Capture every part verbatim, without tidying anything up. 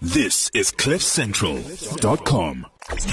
This is cliff central dot com.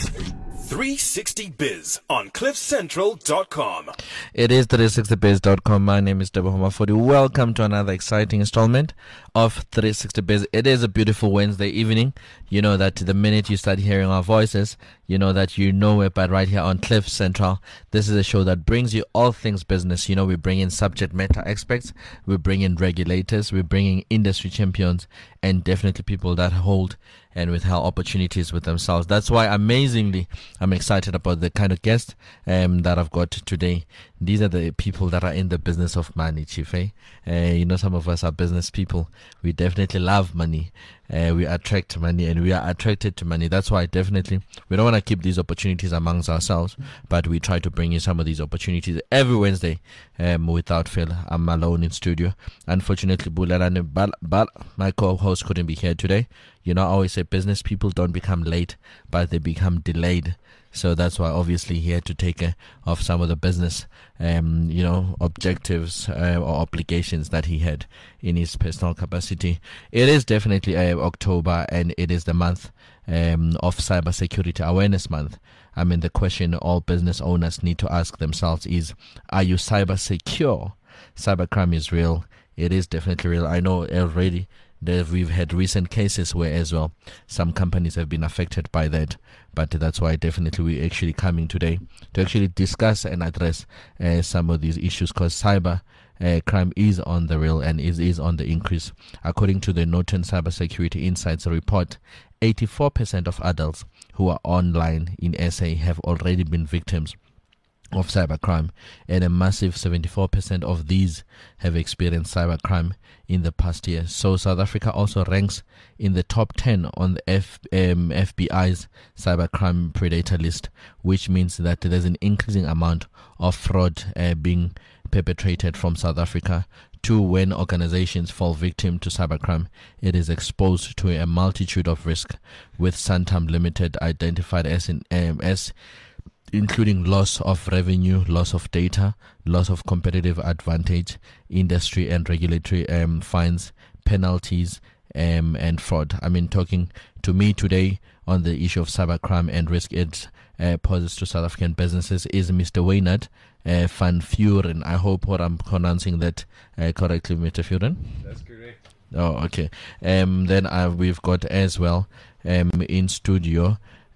three sixty Biz on cliff central dot com. It is three sixty biz dot com. My name is Debo Homafodi. Welcome to another exciting installment of three sixty Biz. It is a beautiful Wednesday evening. You know that the minute you start hearing our voices, you know that you know it, but right here on Cliff Central, this is a show that brings you all things business. You know, we bring in subject matter experts, we bring in regulators, we bring in industry champions, and definitely people that hold and withhold opportunities with themselves. That's why, amazingly, I'm excited about the kind of guest um, that I've got today. These are the people that are in the business of money, Chief. Eh? Uh, you know, some of us are business people. We definitely love money. Uh, we attract money and we are attracted to money. That's why definitely we don't want to keep these opportunities amongst ourselves, but we try to bring you some of these opportunities every Wednesday um, without fail. I'm alone in studio. Unfortunately, Bulalane Bal, Bal, my co-host couldn't be here today. You know, I always say business people don't become late, but they become delayed. So that's why obviously he had to take uh, off some of the business, um, you know, objectives uh, or obligations that he had in his personal capacity. It is definitely uh, October, and it is the month um, of Cybersecurity Awareness Month. I mean, the question all business owners need to ask themselves is, are you cyber secure? Cybercrime is real. It is definitely real. I know already that we've had recent cases where as well some companies have been affected by that, but that's why definitely we're actually coming today to actually discuss and address uh, some of these issues, because cyber uh, crime is on the real and is, is on the increase. According to the Norton Cybersecurity Insights report, eighty-four percent of adults who are online in S A have already been victims of cybercrime, and a massive seventy-four percent of these have experienced cybercrime in the past year. So South Africa also ranks in the top ten on the F, um, F B I's cybercrime predator list, which means that there's an increasing amount of fraud uh, being perpetrated from South Africa. Two, when organizations fall victim to cybercrime, it is exposed to a multitude of risks, with Santam Limited identified as in um, as including loss of revenue, loss of data, loss of competitive advantage, industry and regulatory um, fines, penalties, um, and fraud. I mean, talking to me today on the issue of cybercrime and risk it uh, poses to South African businesses is Mister Wynand uh, van Vuuren. I hope what I'm pronouncing that uh, correctly, Mister Vuuren. That's correct. Oh, okay. Um, then uh, we've got as well um, in studio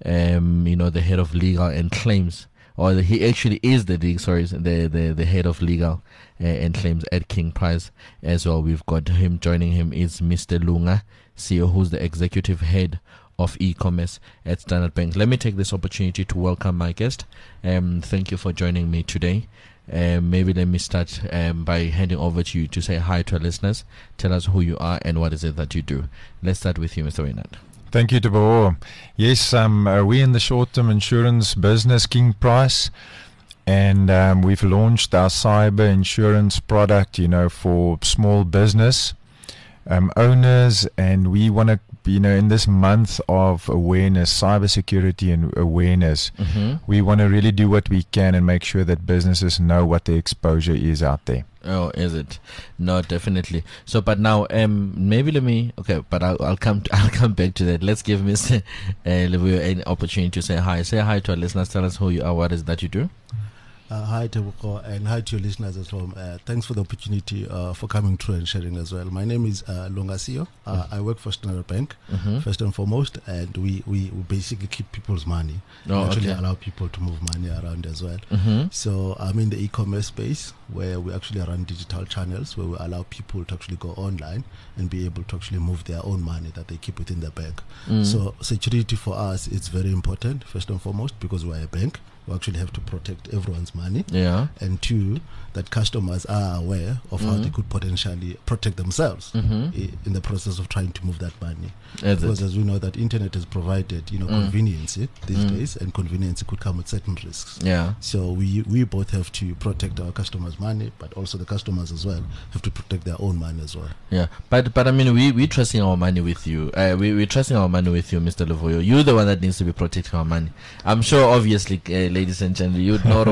Um, you know, the head of legal and claims, or the, he actually is the sorry, the, the the head of legal uh, and claims at King Price as well. We've got him joining him is Mister Lunga, C E O, who's the executive head of e-commerce at Standard Bank. Let me take this opportunity to welcome my guest. Um, thank you for joining me today. Um, maybe let me start um, by handing over to you to say hi to our listeners. Tell us who you are and what is it that you do. Let's start with you, Mister Wynand. Thank you, Debo. Yes, um, uh, we in the short-term insurance business, King Price, and um, we've launched our cyber insurance product, you know, for small business um, owners, and we want to, you know, in this month of awareness, cybersecurity and awareness, mm-hmm. we want to really do what we can and make sure that businesses know what the exposure is out there. Oh, is it? No, definitely. So, but now, um, maybe let me. Okay, but I'll, I'll come. To, I'll come back to that. Let's give Mister Uh, Levuyo an opportunity to say hi. Say hi to our listeners. Tell us who you are. What is that you do? Uh, hi, Tebuko, and hi to your listeners as well. Uh, thanks for the opportunity uh, for coming through and sharing as well. My name is uh, Lunga Sio. Uh, mm-hmm. I work for Standard Bank, mm-hmm. first and foremost, and we, we, we basically keep people's money. Oh, we actually okay. allow people to move money around as well. Mm-hmm. So I'm in the e-commerce space where we actually run digital channels where we allow people to actually go online and be able to actually move their own money that they keep within the bank. Mm-hmm. So security for us is very important, first and foremost, because we're a bank. We actually have to protect everyone's money. Yeah. And two, that customers are aware of mm-hmm. how they could potentially protect themselves mm-hmm. i- in the process of trying to move that money. Is because it? As we know that internet has provided, you know, mm. convenience these mm. days, and convenience could come with certain risks. Yeah. So we we both have to protect our customers' money, but also the customers as well have to protect their own money as well. Yeah. But but I mean, we we trusting our money with you. Uh, we we trusting our money with you, Mister Levuyo. You're the one that needs to be protecting our money. I'm sure, obviously, uh, ladies and gentlemen, you know once you yeah.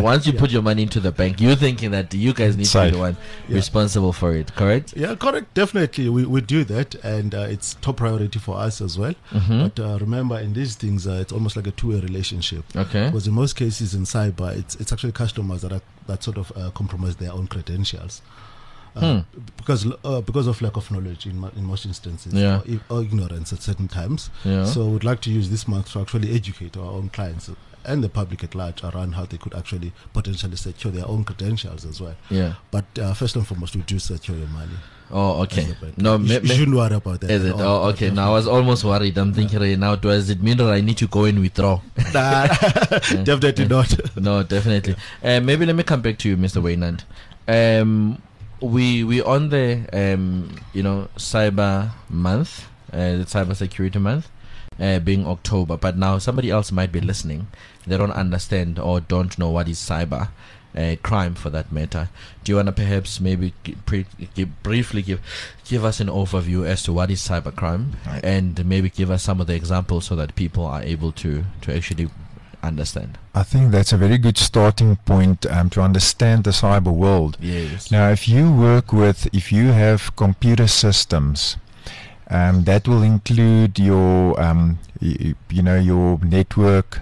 put your money into the bank. You're thinking that you guys need Safe. to be the one Yeah. responsible for it, correct? Yeah, correct. Definitely, we, we do that, and uh, it's top priority for us as well. Mm-hmm. But uh, remember, in these things, uh, it's almost like a two-way relationship. Okay. Because in most cases in cyber, it's it's actually customers that are, that sort of uh, compromise their own credentials. Uh, Hmm. because uh, because of lack of knowledge in mo- in most instances, Yeah. or, i- or ignorance at certain times. Yeah. So we'd like to use this month to actually educate our own clients and the public at large around how they could actually potentially secure their own credentials as well. Yeah. But uh, first and foremost, we do secure your money. Oh, okay. as a bank. No, you, me, sh- you me, shouldn't worry about that. is at it? all. Oh, okay. Now I was almost worried. I'm thinking right now, does it mean that I need to go and withdraw? Nah, definitely not. No, definitely. Uh, maybe let me come back to you, Mister Waynand. Um, we we on the um, you know, cyber month, uh, the cyber security month, uh, being October. But now somebody else might be listening. They don't understand or don't know what is cyber uh, crime, for that matter. Do you want to perhaps maybe gi- pre- give, briefly give give us an overview as to what is cyber crime, Right. and maybe give us some of the examples so that people are able to to actually understand? I think that's a very good starting point um, to understand the cyber world. Yes. Now, if you work with, if you have computer systems, um, that will include your, um, y- you know, your network,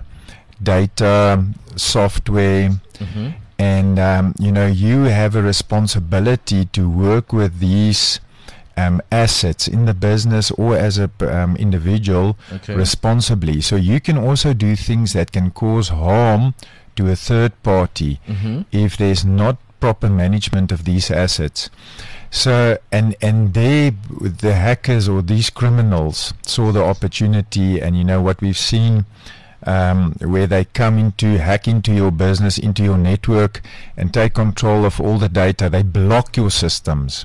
data, software, Mm-hmm. and um, you know, you have a responsibility to work with these um, assets in the business or as a p- um, individual Okay. responsibly. So you can also do things that can cause harm to a third party Mm-hmm. if there's not proper management of these assets. So and and they, the hackers or these criminals, saw the opportunity, and you know what we've seen, um, where they come into, hack into your business, into your network, and take control of all the data. They block your systems,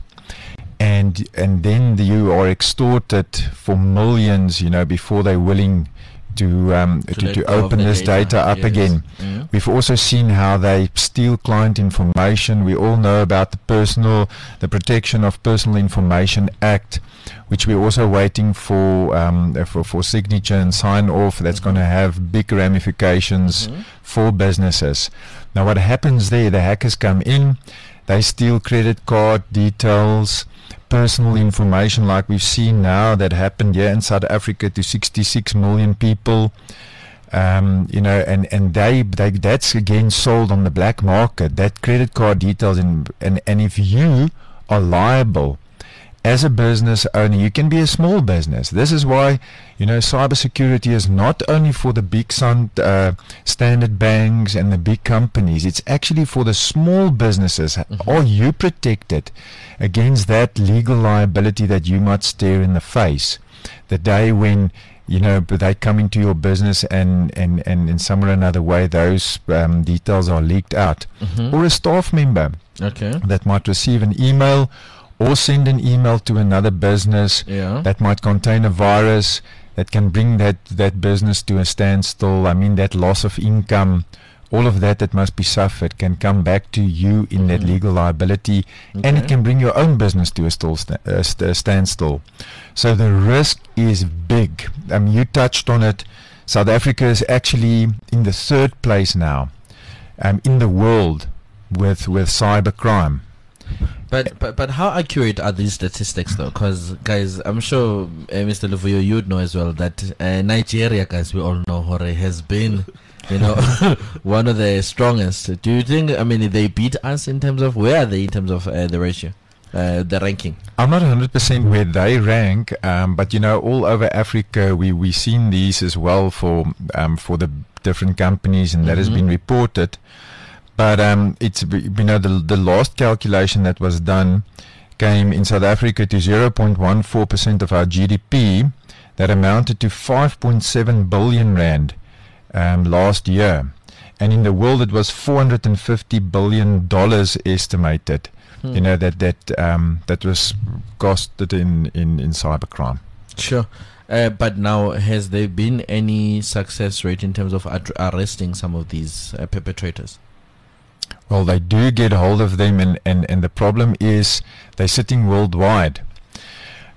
and and then you are extorted for millions, you know, before they're willing to um, To to, let to go of open the this data, data up yes. again. Mhm. We've also seen how they steal client information. We all know about the personal, the Protection of Personal Information Act, which we're also waiting for um, uh, for, for signature and sign off. That's going to have big ramifications Mhm. for businesses. Now, what happens there? The hackers come in, they steal credit card details, personal information, like we've seen now that happened here in South Africa to sixty-six million people. Um, you know, and, and they, they that's again sold on the black market, that credit card details, and, and, and if you are liable as a business owner, you can be a small business. This is why, you know, cybersecurity is not only for the big sun, uh, standard banks and the big companies. It's actually for the small businesses. Mhm. Are you protected against that legal liability that you might stare in the face the day when, you know, but they come into your business and, and, and in some or another way those um, details are leaked out? Mhm. Or a staff member Okay. that might receive an email or send an email to another business Yeah. that might contain a virus that can bring that, that business to a standstill. I mean, that loss of income, all of that that must be suffered can come back to you in that Mhm. legal liability, and it Okay. can bring your own business to a, still sta- uh, st- uh, standstill. So the risk is big. I mean, you touched on it. South Africa is actually in the third place now um, in the world with, with cyber crime. But, but but how accurate are these statistics though? Because guys, I'm sure uh, Mister Luvuyo, you'd know as well that uh, Nigeria, guys, we all know, Hore, has been, you know, one of the strongest. Do you think? I mean, they beat us in terms of where are they in terms of uh, the ratio, uh, the ranking? I'm not one hundred percent where they rank, um, but you know, all over Africa, we we seen these as well for um, for the different companies, and that has Mhm. been reported. But um, it's b- you know the the last calculation that was done came in South Africa to zero point one four percent of our G D P, that amounted to five point seven billion rand um, last year, and in the world it was four hundred fifty billion dollars estimated. Hmm. You know that that um, that was costed in in in cybercrime. Sure. Uh, but now, has there been any success rate in terms of ad- arresting some of these uh, perpetrators? Well, they do get hold of them, and, and, and the problem is they're sitting worldwide.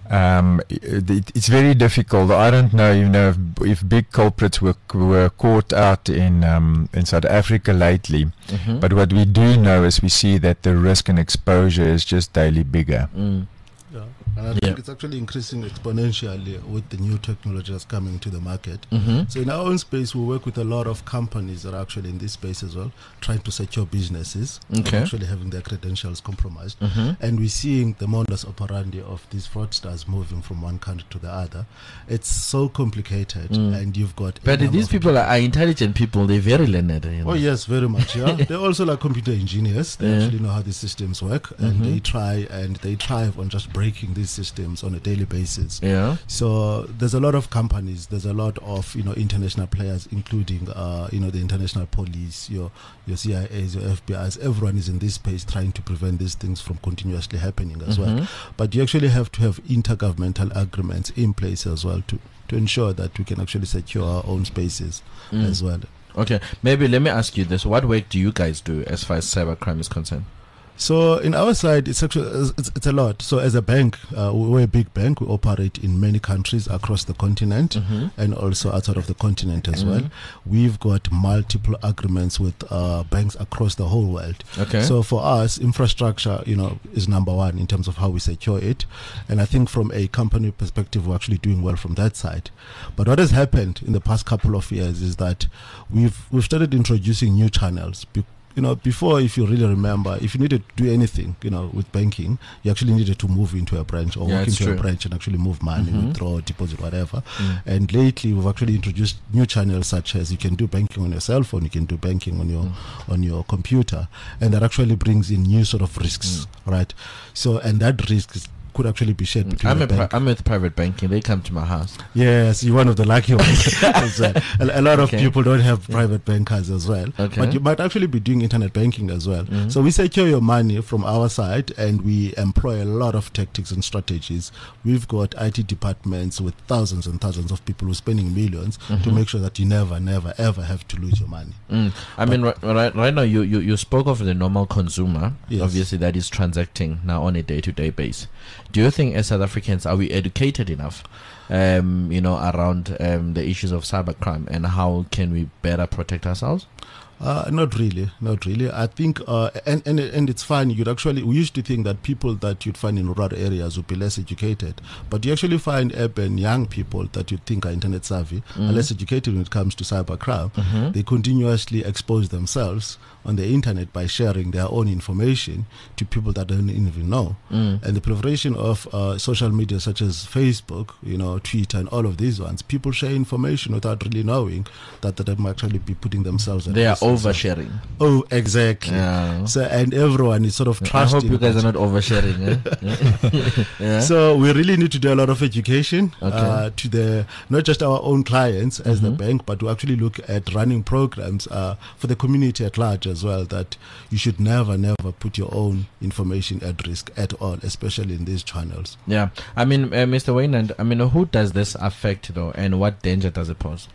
Um, it, it, it's very difficult. I don't know, you know, if, if big culprits were were caught out in um, in South Africa lately. Mm-hmm. But what we do know is we see that the risk and exposure is just daily bigger. Mm. Yeah. And I Yeah. think it's actually increasing exponentially with the new technology that's coming to the market. Mm-hmm. So in our own space, we work with a lot of companies that are actually in this space as well, trying to secure businesses, Okay. actually having their credentials compromised. Mm-hmm. And we're seeing the modus operandi of these fraudsters moving from one country to the other. It's so complicated, Mm. and you've got. a But number these of people are, are intelligent people. They're very learned. You know? Oh yes, very much. Yeah, they're also like computer engineers. They Yeah. actually know how these systems work, and Mhm. they try and they thrive on just breaking these systems on a daily basis. Yeah. So there's a lot of companies. There's a lot of you know international players, including uh, you know the international police, your your C I As, your F B Is. Everyone is in this space trying to prevent these things from continuously happening as well. Mhm. But you actually have to have intergovernmental agreements in place as well to to ensure that we can actually secure our own spaces Mm. as well. Okay. Maybe let me ask you this: what work do you guys do as far as cybercrime is concerned? So in our side, it's actually it's, it's a lot. So as a bank, uh, we're a big bank. We operate in many countries across the continent Mhm. and also outside of the continent as Mhm. well. We've got multiple agreements with uh, banks across the whole world. Okay. So for us, infrastructure, you know, is number one in terms of how we secure it. And I think from a company perspective, we're actually doing well from that side. But what has happened in the past couple of years is that we've we've started introducing new channels. Be- You know, before, if you really remember, if you needed to do anything, you know, with banking, you actually needed to move into a branch or Yeah, walk it's into true. a branch and actually move money, Mhm. withdraw, deposit, whatever. Mm. And lately, we've actually introduced new channels such as you can do banking on your cell phone, you can do banking on your Mm. on your computer, and that actually brings in new sort of risks, right? So, and that risk is, could actually be shared between I'm the a pri- bank. I'm with private banking. They come to my house. Yes, you're one of the lucky ones. as well. a, a lot of Okay. people don't have private bankers as well. Okay. But you might actually be doing internet banking as well. Mhm. So we secure your money from our side, and we employ a lot of tactics and strategies. We've got I T departments with thousands and thousands of people who are spending millions to Mhm. make sure that you never, never, ever have to lose your money. Mm. I mean, right, right, right now, you, you, you spoke of the normal consumer, Yes. obviously, that is transacting now on a day-to-day basis. Do you think, as South Africans, are we educated enough, um, you know, around um, the issues of cybercrime, and how can we better protect ourselves? Uh, not really, not really. I think, uh, and, and and it's fine. You'd actually, we used to think that people that you'd find in rural areas would be less educated, but you actually find urban young people that you think are internet savvy Mhm. are less educated when it comes to cybercrime. Mhm. They continuously expose themselves on the internet by sharing their own information to people that don't even know. Mm. And the proliferation of uh, social media such as Facebook, you know, Twitter, and all of these ones, people share information without really knowing that, that they might actually be putting themselves at They are risk as well. oversharing. Oh, exactly. Yeah. So, and everyone is sort of I trusting. hope you guys that. are not oversharing. Eh? yeah. So we really need to do a lot of education Okay. uh, to the not just our own clients as the Mhm. bank, but to actually look at running programs uh, for the community at large as well. That you should never, never put your own information at risk at all, especially in these channels. Yeah, I mean, uh, Mister Wayland, I mean, who does this affect though, and what danger does it pose?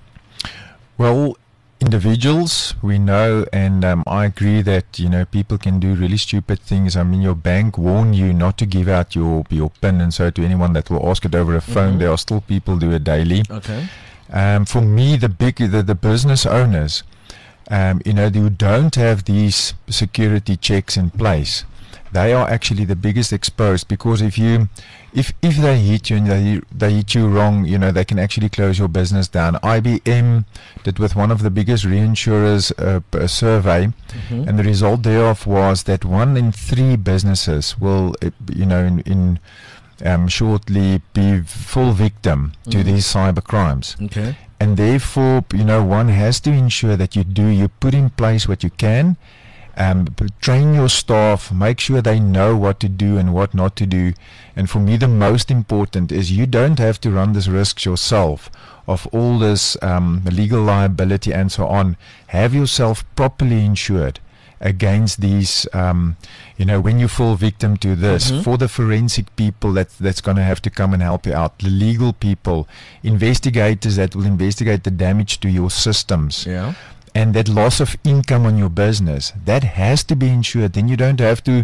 Well, individuals, we know, and um, I agree that, you know, people can do really stupid things. I mean, your bank warn you not to give out your your PIN, and so to anyone that will ask it over a phone, Mhm. there are still people do it daily. Okay. Um, for me, the big, the, the business owners, um, you know, who don't have these security checks in place, they are actually the biggest exposed, because if you, if if they hit you and they they hit you wrong, you know, they can actually close your business down. I B M did with one of the biggest reinsurers uh, a survey, Mhm. and the result thereof was that one in three businesses will, uh, you know, in, in um, shortly be full victim to Mhm. these cyber crimes. Okay. And therefore, you know, one has to ensure that you do, you put in place what you can, um, p- train your staff, make sure they know what to do and what not to do. And for me, the most important is you don't have to run this risk yourself of all this um, legal liability and so on. Have yourself properly insured against these, um, you know, when you fall victim to this, Mhm. for the forensic people that that's going to have to come and help you out, the legal people, investigators that will investigate the damage to your systems, Yeah. and that loss of income on your business, that has to be insured. Then you don't have to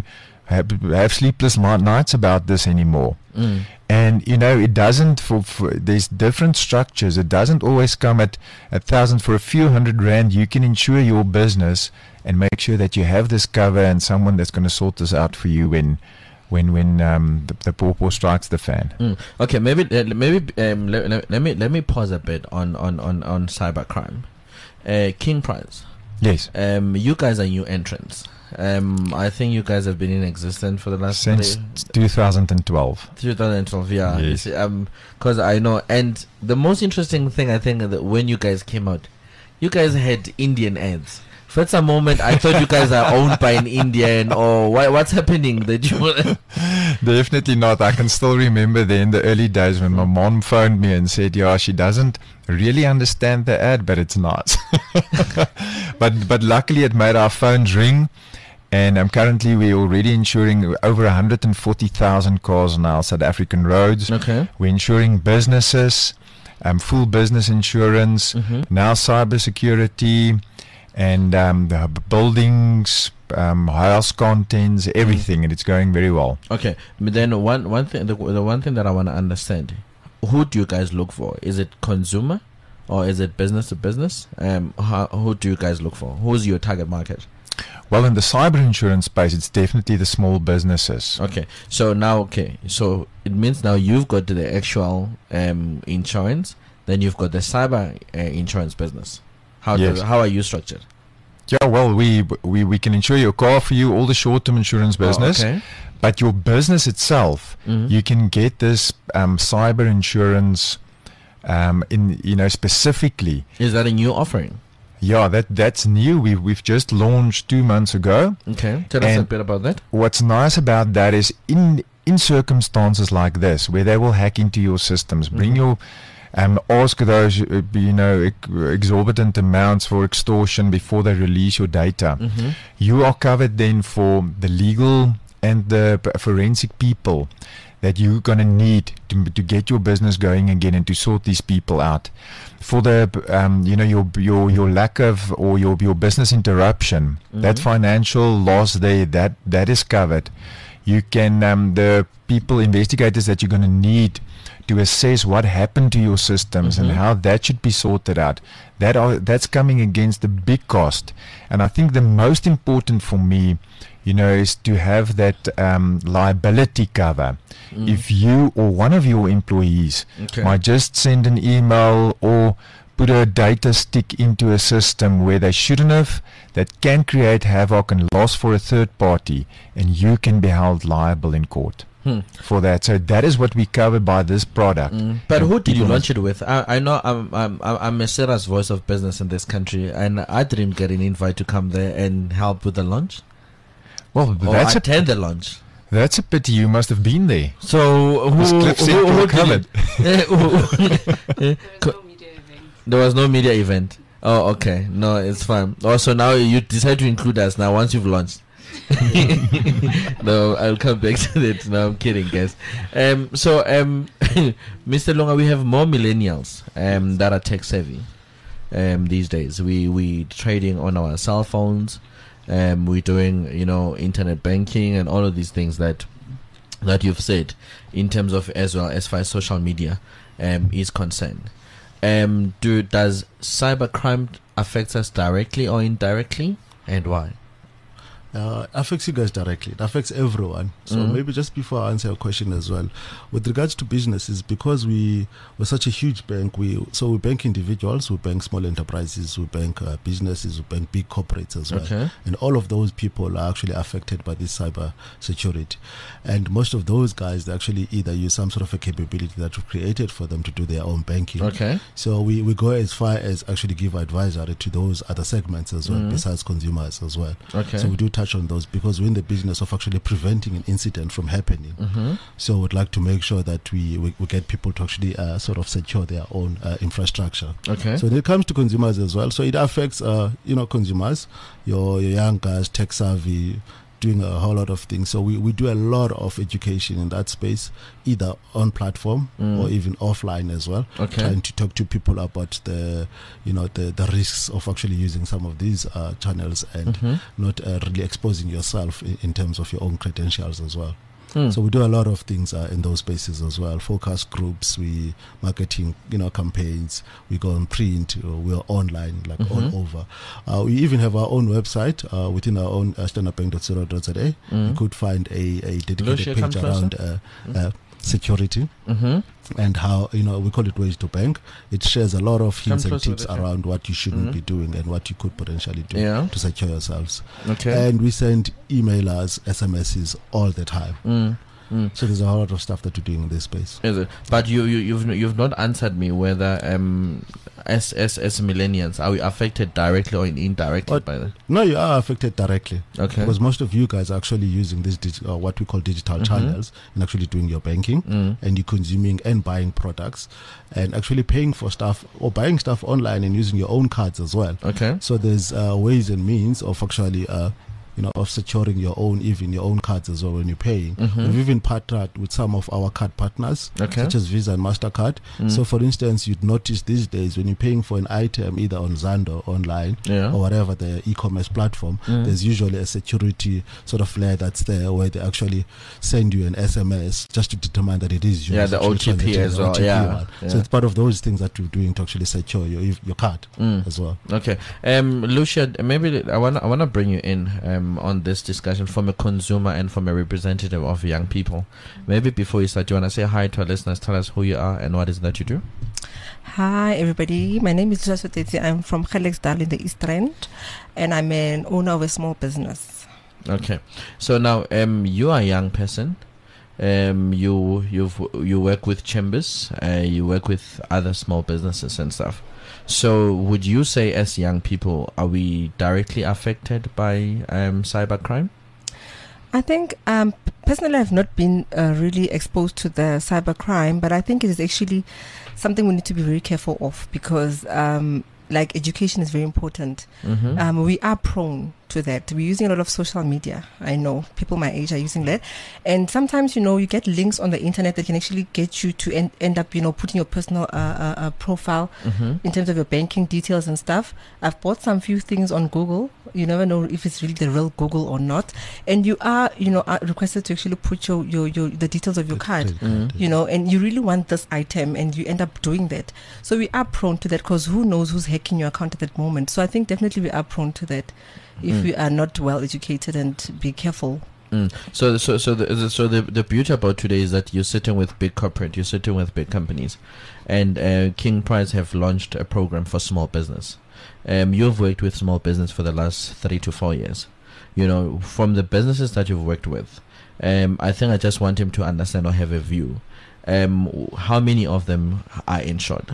have, have sleepless li- nights about this anymore. Mm. And you know, it doesn't. For, for there's different structures. It doesn't always come at a thousand. For a few hundred rand, you can insure your business and make sure that you have this cover and someone that's going to sort this out for you when, when, when um, the, the pawpaw strikes the fan. Mm. Okay, maybe uh, maybe um, let, let, let me let me pause a bit on on on on cybercrime. Uh, King Prize. Yes. Um, you guys are new entrants. Um, I think you guys have been in existence for the last Since three, twenty twelve. twenty twelve, yeah. Yes. You see, um, because I know, and the most interesting thing I think that when you guys came out, you guys had Indian ads. For a moment, I thought you guys are owned by an Indian, or what, what's happening? That you Definitely not. I can still remember there in the early days when my mom phoned me and said, yeah, she doesn't really understand the ad, but it's nice. but but luckily it made our phones ring. And um, currently we're already insuring over one hundred forty thousand cars on our South African roads. Okay. We're insuring businesses, um, full business insurance, Mhm. now cyber security, and um, the b- buildings, um, house contents, everything, and it's going very well. Okay, but then one one thing, the, the one thing that I want to understand, who do you guys look for? Is it consumer, or is it business to business? Um, how, who do you guys look for? Who's your target market? Well, in the cyber insurance space, it's definitely the small businesses. Okay, so now, okay, so it means now you've got the actual um, insurance, then you've got the cyber uh, insurance business. How Yes. do, how are you structured? Yeah, well, we we we can insure your car for you, all the short-term insurance business, Oh, okay. but your business itself, Mhm. you can get this um, cyber insurance um, in you know specifically. Is that a new offering? Yeah, that that's new. We we've just launched two months ago. Okay, tell us a And- bit about that. What's nice about that is in in circumstances like this, where they will hack into your systems, bring Mhm. your um, ask those uh, you know ex- exorbitant amounts for extortion before they release your data. Mm-hmm. You are covered then for the legal and the p- forensic people that you're going to need to to get your business going again and to sort these people out. For the um, you know your your your lack of or your your business interruption, that Mhm. financial loss there, that that is covered. You can um, the people investigators that you're going to need to assess what happened to your systems Mhm. and how that should be sorted out. That are that's coming against a big cost. And I think the most important for me, you know, is to have that um, liability cover. Mm. If you or one of your employees Okay. might just send an email or put a data stick into a system where they shouldn't have, that can create havoc and loss for a third party, and you can be held liable in court Hmm. for that. So that is what we cover by this product. Mm. But And who did you people launch it with? I, I know I'm, I'm I'm I'm a serious voice of business in this country, and I didn't get an invite to come there and help with the launch Well, or that's a attend the launch. that's a pity. You must have been there. So who This who, Cliff who, Central who did covered. you- Eh, who- There was no media event. There was no media event. Oh, okay. No, it's fine. Also, now you decide to include us now once you've launched. No, I'll come back to that. No, I'm kidding, guys. Um, so, um, Mister Lunga, we have more millennials um, that are tech savvy um, these days. We we trading on our cell phones. Um, we're doing, you know, internet banking and all of these things that that you've said in terms of as well as far as social media um, is concerned. Um, do does cybercrime affect us directly or indirectly, and why? Uh, affects you guys directly. It affects everyone. So Mhm. maybe just before I answer your question as well, with regards to businesses, because we we're such a huge bank, we so we bank individuals, we bank small enterprises, we bank uh, businesses, we bank big corporates as well, Okay. and all of those people are actually affected by this cyber security. And most of those guys, they actually either use some sort of a capability that we created for them to do their own banking. Okay. So we, we go as far as actually give advisory to those other segments as well, Mhm. besides consumers as well. Okay. So we do touch on those because we're in the business of actually preventing an incident from happening. Mm-hmm. So we'd like to make sure that we, we, we get people to actually uh, sort of secure their own uh, infrastructure. Okay. So when it comes to consumers as well, so it affects uh, you know consumers, your, your young guys, tech savvy, doing a whole lot of things. So we, we do a lot of education in that space, either on platform Mm. or even offline as well. Okay. Trying to talk to people about the, you know, the, the risks of actually using some of these uh, channels and Mhm. not uh, really exposing yourself in, in terms of your own credentials as well. Mm. So we do a lot of things uh, in those spaces as well. Focus groups, we marketing, you know, campaigns. We go on print. Uh, we are online, like Mhm. all over. Uh, we even have our own website uh, within our own uh, standard bank dot co dot za. You Mm. could find a, a dedicated Lucia, come page closer. around uh, uh, security Mhm. and how, you know, we call it ways to bank. It shares a lot of hints Come and closer tips with it, yeah. around what you shouldn't Mhm. be doing and what you could potentially do Yeah. to secure yourselves. Okay. And we send emailers, S M Ses all the time. Mm. Mm. So there's a lot of stuff that we're doing in this space. Is it? But you, you you've you've not answered me whether um as as as millennials are we affected directly or indirectly What? by that? No, you are affected directly Okay. because most of you guys are actually using this dig- uh, what we call digital Mhm. channels and actually doing your banking Mm. and you're consuming and buying products and actually paying for stuff or buying stuff online and using your own cards as well. Okay. So there's uh, ways and means of actually uh, you know, of securing your own, even your own cards as well when you're paying. Mhm. We've even partnered with some of our card partners, Okay. such as Visa and MasterCard. Mm. So, for instance, you'd notice these days when you're paying for an item either on Zando online Yeah. or whatever the e-commerce platform, Mm. there's usually a security sort of layer that's there where they actually send you an S M S just to determine that it is you. Yeah, the actually O T P transacting, as the well, O T P yeah, one. yeah. So it's part of those things that we're doing to actually secure your your card Mm. as well. Okay. Um, Lucia, maybe I want I want to bring you in um on this discussion from a consumer and from a representative of young people. Maybe before you start, do you want to say hi to our listeners? Tell us who you are and what is it that you do. Hi everybody, my name is Joshua Teti. I'm from Gelexdal in the East Rand and I'm an owner of a small business. Okay. So now, um, you are a young person. Um, you you've you work with chambers. Uh, you work with other small businesses and stuff. So, would you say, as young people, are we directly affected by um cybercrime? I think um, personally I've not been uh, really exposed to the cybercrime, but I think it is actually something we need to be very careful of because um, like education is very important. Mm-hmm. Um, we are prone to that. We're using a lot of social media. I know people my age are using that. And sometimes, you know, you get links on the internet that can actually get you to en- end up, you know, putting your personal uh, uh, uh, profile Mm-hmm. in terms of your banking details and stuff. I've bought some few things on Google. You never know if it's really the real Google or not. And you are, you know, are requested to actually put your, your, your the details of your card. Mm. You know, and you really want this item and you end up doing that. So we are prone to that because who knows who's hacking your account at that moment. So I think definitely we are prone to that if Mm. we are not well educated and be careful. Mm. So, so, so the so the the beauty about today is that you're sitting with big corporate, you're sitting with big companies, and uh, King Prize have launched a program for small business. Um, you've worked with small business for the last three to four years. You know, from the businesses that you've worked with, um, I think I just want him to understand or have a view. Um, how many of them are insured?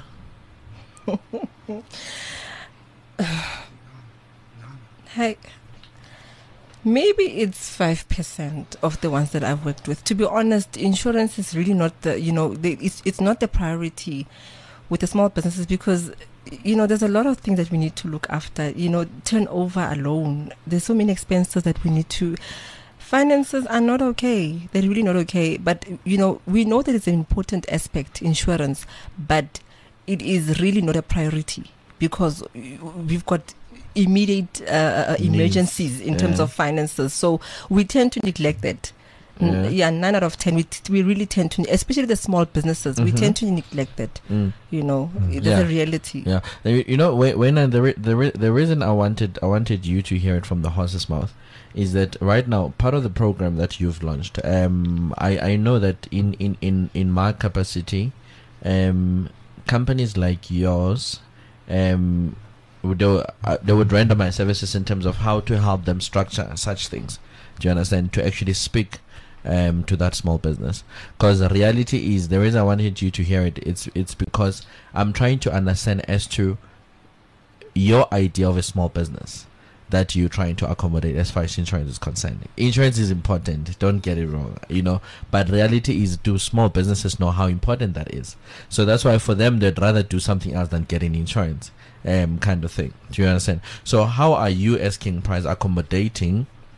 Hey, maybe it's five percent of the ones that I've worked with. To be honest, insurance is really not the, you know, the, it's, it's not the priority with the small businesses because, you know, there's a lot of things that we need to look after. You know, turnover alone. There's so many expenses that we need to. Finances are not okay. They're really not okay. But, you know, we know that it's an important aspect, insurance, but it is really not a priority because we've got immediate uh, emergencies in terms yeah. of finances. So we tend to neglect that. N- Yeah. Yeah, nine out of ten. We t- we really tend to, especially the small businesses, we Mhm. tend to neglect that. Mm. You know, Mm. it's Yeah. a reality. Yeah, you you know when, when I, the re- the re- the reason I wanted I wanted you to hear it from the horse's mouth is that right now part of the program that you've launched, um, I I know that in in in in my capacity, um, companies like yours, um, would do, uh, they would render my services in terms of how to help them structure such things. Do you understand? To actually speak um, to that small business, because the reality is the reason I wanted you to hear it. It's it's because I'm trying to understand as to your idea of a small business that you're trying to accommodate as far as insurance is concerned. Insurance is important, don't get it wrong, you know, but reality is, do small businesses know how important that is? So that's why for them they'd rather do something else than getting insurance, um, kind of thing. Do you understand? So how are you as King Prize accommodating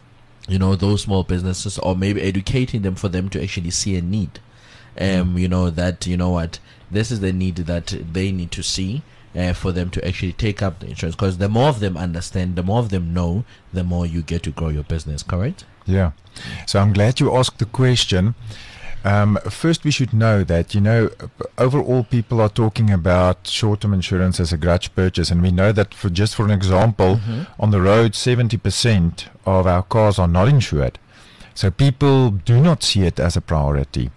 you know, those small businesses, or maybe educating them for them to actually see a need. Um, you know, that, you know what, this is the need that they need to see uh, for them to actually take up the insurance. Because the more of them understand, the more of them know, the more you get to grow your business, correct? Yeah. So I'm glad you asked the question. Um, first, we should know that, you know, overall people are talking about short-term insurance as a grudge purchase. And we know that, for just for an example, mm-hmm. on the road, seventy percent of our cars are not insured. So people do not see it as a priority.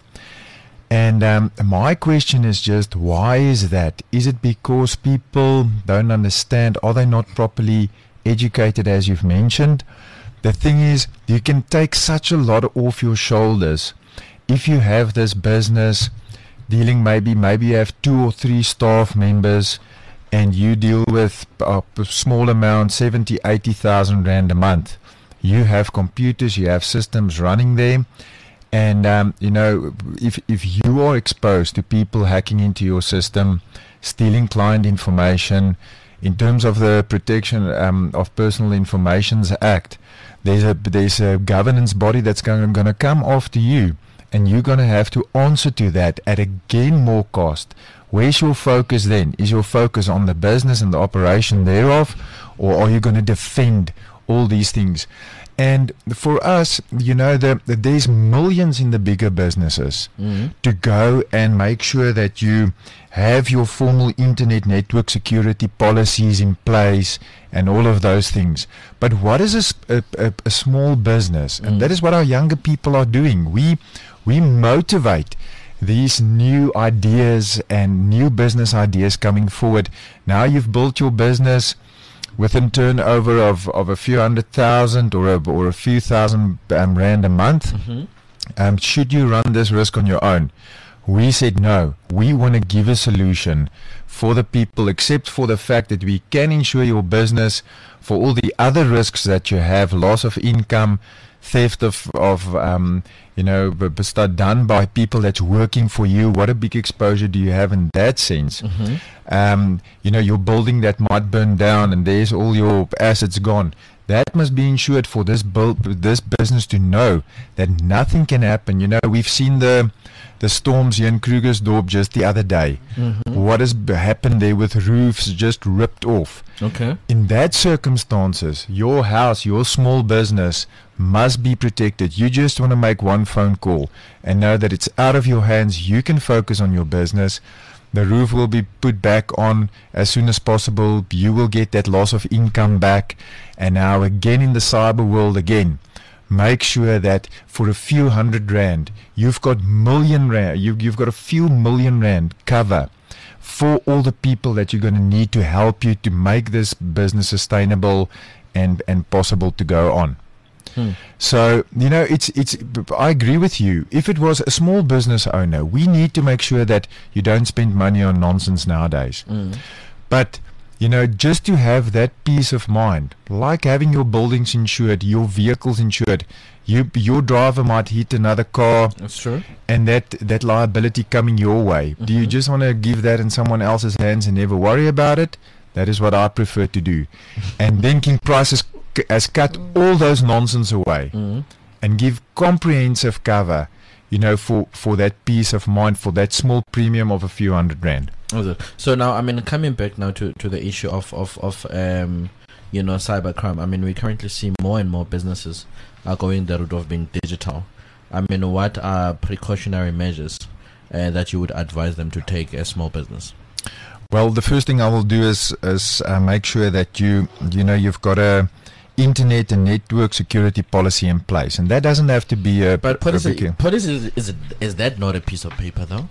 And um, my question is just, why is that? Is it because people don't understand? Are they not properly educated, as you've mentioned? The thing is, you can take such a lot off your shoulders if you have this business dealing, maybe maybe you have two or three staff members and you deal with a small amount, seventy, eighty thousand rand a month. You have computers, you have systems running there. And, um, you know, if if you are exposed to people hacking into your system, stealing client information, in terms of the Protection um, of Personal Information's Act, there's a there's a governance body that's going going to come after you, and you're going to have to answer to that at again more cost. Where's your focus then? Is your focus on the business and the operation thereof, or are you going to defend all these things? And for us, you know, the, the, there's millions in the bigger businesses mm-hmm. to go and make sure that you have your formal internet network security policies in place and all of those things. But what is a, s- a, a, a small business? Mm-hmm. And that is what our younger people are doing. We we motivate these new ideas and new business ideas coming forward. Now you've built your business with a turnover of, of a few hundred thousand or a, or a few thousand um, rand a month. Mm-hmm. Um, should you run this risk on your own? We said no. We want to give a solution for the people, except for the fact that we can insure your business for all the other risks that you have, loss of income, theft of, of um, you know, b- b- start done by people that's working for you. What a big exposure do you have in that sense? Mm-hmm. Um, you know, your building that might burn down and there's all your assets gone. That must be insured for this bu- this business to know that nothing can happen. You know, we've seen the the storms here in Krugersdorp just the other day. Mm-hmm. What has b- happened there with roofs just ripped off? Okay. In that circumstances, your house, your small business must be protected. You just want to make one phone call and know that it's out of your hands. You can focus on your business. The roof will be put back on as soon as possible. You will get that loss of income back. And now again in the cyber world again, make sure that for a few hundred rand, you've got million rand, you, you've got a few million rand cover for all the people that you're going to need to help you to make this business sustainable and, and possible to go on. Hmm. So, you know, it's it's. I agree with you. If it was a small business owner, we need to make sure that you don't spend money on nonsense nowadays. Mm. But, you know, just to have that peace of mind, like having your buildings insured, your vehicles insured, you your driver might hit another car. That's true. And that, that liability coming your way. Mm-hmm. Do you just want to give that in someone else's hands and never worry about it? That is what I prefer to do. And then King Price has, has cut all those nonsense away mm-hmm. and give comprehensive cover, you know, for, for that peace of mind, for that small premium of a few hundred rand. So now, I mean, coming back now to, to the issue of, of, of um, you know, cybercrime. I mean, we currently see more and more businesses are going the route of being digital. I mean, what are precautionary measures uh, that you would advise them to take as small business? Well, the first thing I will do is is uh, make sure that you you know you've got a internet and network security policy in place, and that doesn't have to be a. But what a is it? What is it? Is it? Is that not a piece of paper, though?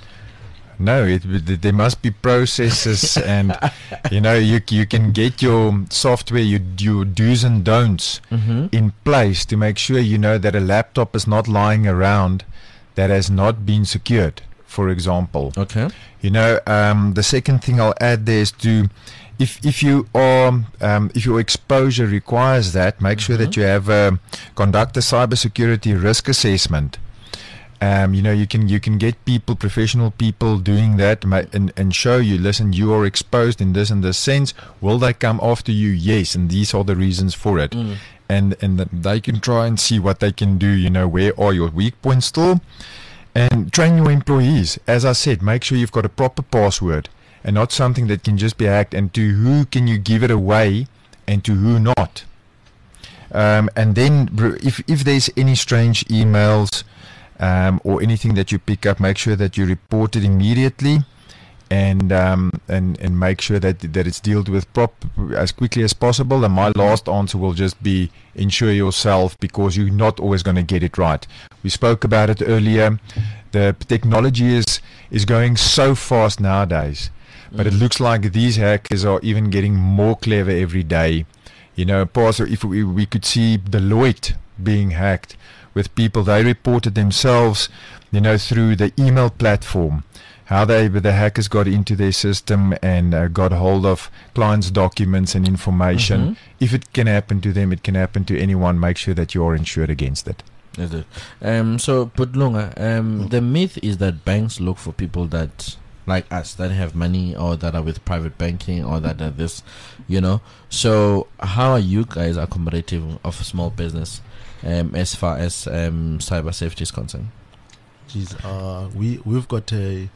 No, it, it, there must be processes, and you know you you can get your software, your, your do's and don'ts mm-hmm. in place to make sure you know that a laptop is not lying around that has not been secured, for example. Okay. You know, um, the second thing I'll add there is to, if if you are um, if your exposure requires that, make mm-hmm. sure that you have a, conduct a cybersecurity risk assessment. Um, you know, you can you can get people, professional people, doing that, and and show you, listen, you are exposed in this and this sense. Will they come after you? Yes, and these are the reasons for it. Mm. and and th- they can try and see what they can do. You know, where are your weak points still, and train your employees. As I said, make sure you've got a proper password and not something that can just be hacked. And to who can you give it away, and to who not. Um, and then br- if if there's any strange emails um, or anything that you pick up, make sure that you report it immediately, and um, and and make sure that that it's dealt with prop as quickly as possible. And my last answer will just be insure yourself, because you're not always going to get it right. We spoke about it earlier. The technology is is going so fast nowadays, but it looks like these hackers are even getting more clever every day. You know, Pastor, if we, we could see Deloitte being hacked with people, they reported themselves, you know, through the email platform, how they the hackers got into their system and uh, got hold of clients' documents and information. Mm-hmm. If it can happen to them, it can happen to anyone. Make sure that you are insured against it. Is it? Um, so, Putlunga, um, the myth is that banks look for people that, like us, that have money or that are with private banking or that are this, you know. So how are you guys accommodating of small business um, as far as um, cyber safety is concerned? Geez, uh, we, we've got a,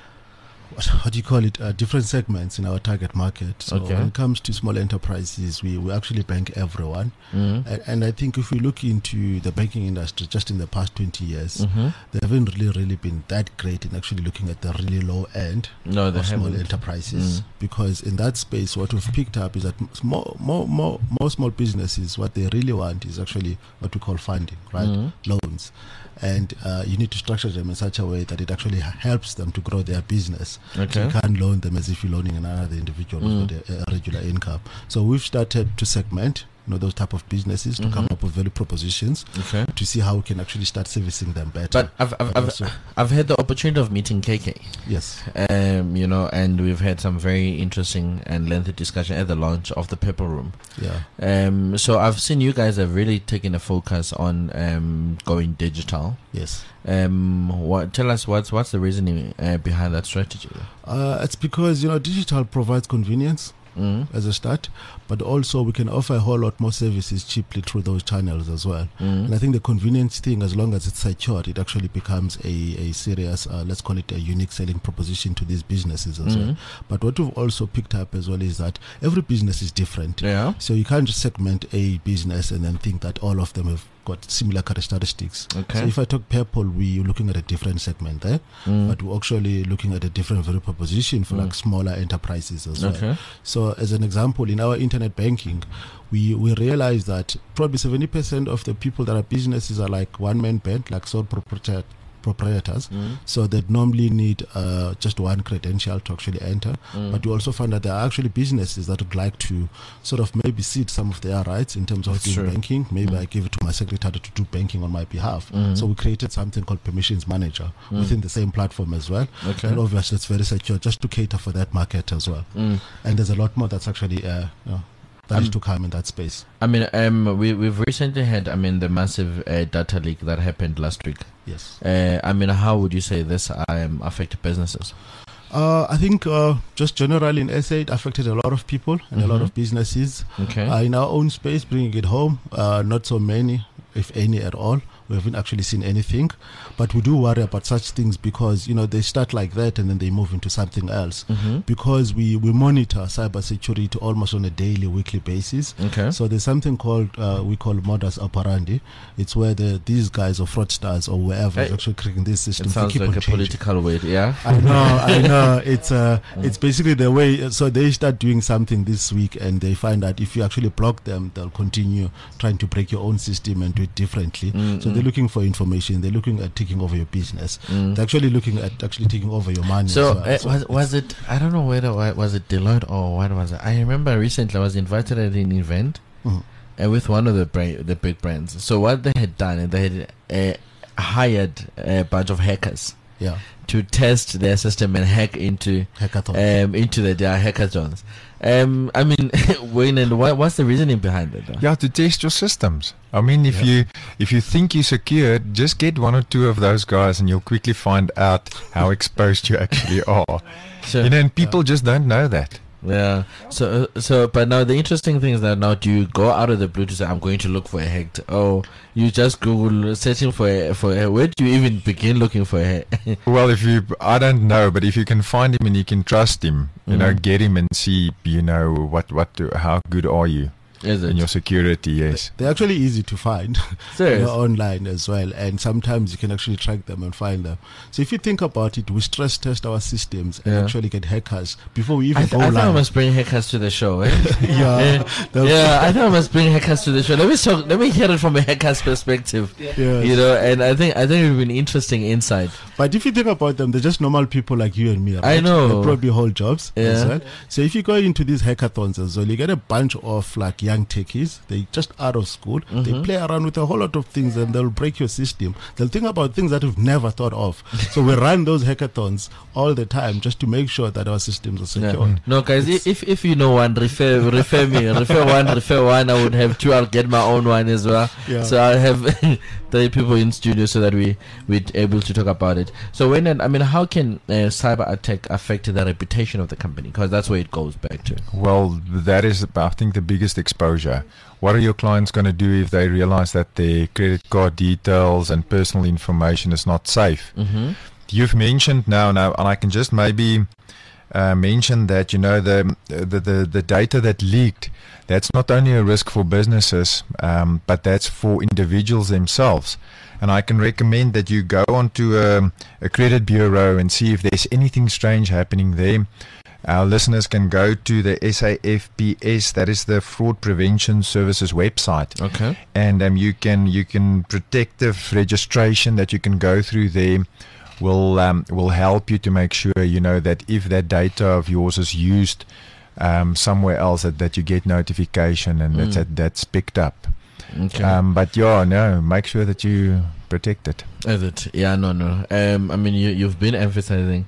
what, what do you call it, uh, different segments in our target market. So Okay. when it comes to small enterprises, we, we actually bank everyone. Mm-hmm. And, and I think if we look into the banking industry just in the past twenty years, Mm-hmm. they haven't really, really been that great in actually looking at the really low end No, they of small haven't. enterprises. Mm. Because in that space, what we've picked up is that more, more, more, more small businesses, what they really want is actually what we call funding, right? Mhm. Loans. And uh, you need to structure them in such a way that it actually h- helps them to grow their business. So Okay. you can't loan them as if you're loaning another individual Mm. who's got a, a regular income. So we've started to segment, you know, those type of businesses to come Mhm. up with value propositions Okay. to see how we can actually start servicing them better. But I've I've, But I've, also- I've had the opportunity of meeting K K. yes. Um, you know, and we've had some very interesting and lengthy discussion at the launch of the Pepper Room. Yeah. Um, so I've seen you guys have really taken a focus on um going digital. Yes. Um, what tell us what's what's the reasoning uh, behind that strategy? Uh, it's because, you know, digital provides convenience Mm. as a start, but also we can offer a whole lot more services cheaply through those channels as well. Mm. And I think the convenience thing, as long as it's secured, it actually becomes a, a serious, uh, let's call it a unique selling proposition to these businesses as well. Mhm. But what we've also picked up as well is that every business is different. Yeah. So you can't just segment a business and then think that all of them have got similar characteristics. Okay. So if I talk Purple, we're looking at a different segment there, Mm. but we're actually looking at a different value proposition for Mm. like smaller enterprises as well. Okay. So as an example, in our internet banking, we, we realize that probably seventy percent of the people that are businesses are like one-man band, like sole proprietor, proprietors. Mm. So they normally need uh, just one credential to actually enter. Mm. But we also find that there are actually businesses that would like to sort of maybe cede some of their rights in terms of That's doing true. banking. Maybe Mm. I give it to my secretary to do banking on my behalf. Mm. So we created something called Permissions Manager Mm. within the same platform as well. Okay. And obviously it's very secure just to cater for that market as well. Mm. And there's a lot more that's actually uh, you know, that is Um, to come in that space. I mean, um, we we've recently had, I mean, the massive uh, data leak that happened last week. Yes. Uh, I mean, how would you say this um affected businesses? Uh, I think uh, just generally in S A it affected a lot of people and a lot Mhm. of businesses. Okay. Uh, in our own space, bringing it home, uh, not so many, if any at all. We haven't actually seen anything, but we do worry about such things because, you know, they start like that and then they move into something else. Mm-hmm. Because we, we monitor cybersecurity almost on a daily, weekly basis. Okay. So there's something called, uh, we call modus operandi. It's where the these guys or fraudsters or whoever is Hey, actually creating these It systems. they sounds keep like on a changing. political word, yeah. I know, I know. It's uh, it's basically the way. So they start doing something this week, and they find that if you actually block them, they'll continue trying to break your own system and do it differently. Mm, So mm. they're looking for information. They're looking at taking over your business. Mm. They're actually looking at actually taking over your money. So, as well. uh, So was it's- was it? I don't know whether wa- was it Deloitte or what was it. I remember recently I was invited at an event, Mhm. uh, with one of the bra- the big brands. So what they had done, they had uh, hired a bunch of hackers yeah, to test their system and hack into hackathon. um into the their hackathons. Um, I mean, Wayne, and what, what's the reasoning behind it? Though? Yeah, to test your systems. I mean, if Yeah. you if you think you're secured, just get one or two of those guys, and you'll quickly find out how exposed you actually are. Sure. You know, and people just don't know that. Yeah. So, uh, so, but now the interesting thing is that now do you go out of the blue to say I'm going to look for a hair? Oh, you just Google searching for a, for a, where do you even begin looking for a hair? Well, if you, I don't know, but if you can find him and you can trust him, you know, Mhm. get him and see, you know, what, what, how good are you Is in it? your security? Yes. They're actually easy to find you Serious? know, online as well, and sometimes you can actually track them and find them. So if you think about it, we stress test our systems and Yeah. actually get hackers before we even I, th- go I think I live. must bring haircuts to the show. Eh? yeah, yeah, the- yeah, I think I must bring haircuts to the show. Let me talk. Let me hear it from a haircut's perspective. yes. You know, and I think I think it would be an interesting insight. But if you think about them, they're just normal people like you and me. Right? I know. They probably hold jobs as Yeah. well. So if you go into these hackathons as well, you get a bunch of like young techies. They just out of school. They Mhm. play around with a whole lot of things, and they'll break your system. They'll think about things that we've never thought of. So we run those hackathons all the time just to make sure that our systems are Yeah. secure. No, guys, i- if if you know one, refer refer me, refer one, refer one. I would have two. I'll get my own one as well. Yeah. So I'll have three people in studio so that we we're able to talk about it. So when I mean, how can uh, cyber attack affect the reputation of the company? Because that's where it goes back to. Well, that is, I think, the biggest exposure. What are your clients going to do if they realize that their credit card details and personal information is not safe? Mm-hmm. You've mentioned now, now, and I can just maybe uh, mention that, you know, the, the the the data that leaked, that's not only a risk for businesses, um, but that's for individuals themselves. And I can recommend that you go onto a, a credit bureau and see if there's anything strange happening there. Our listeners can go to the S A F P S, that is the Fraud Prevention Services website, Okay. and um, you can you can protective registration that you can go through there will um, will help you to make sure, you know, that if that data of yours is used um, somewhere else, that, that you get notification and Mm. that that's picked up. Okay. Um, but yeah, no, make sure that you protect it. Is it? Yeah, no, no. Um, I mean, you you've been emphasizing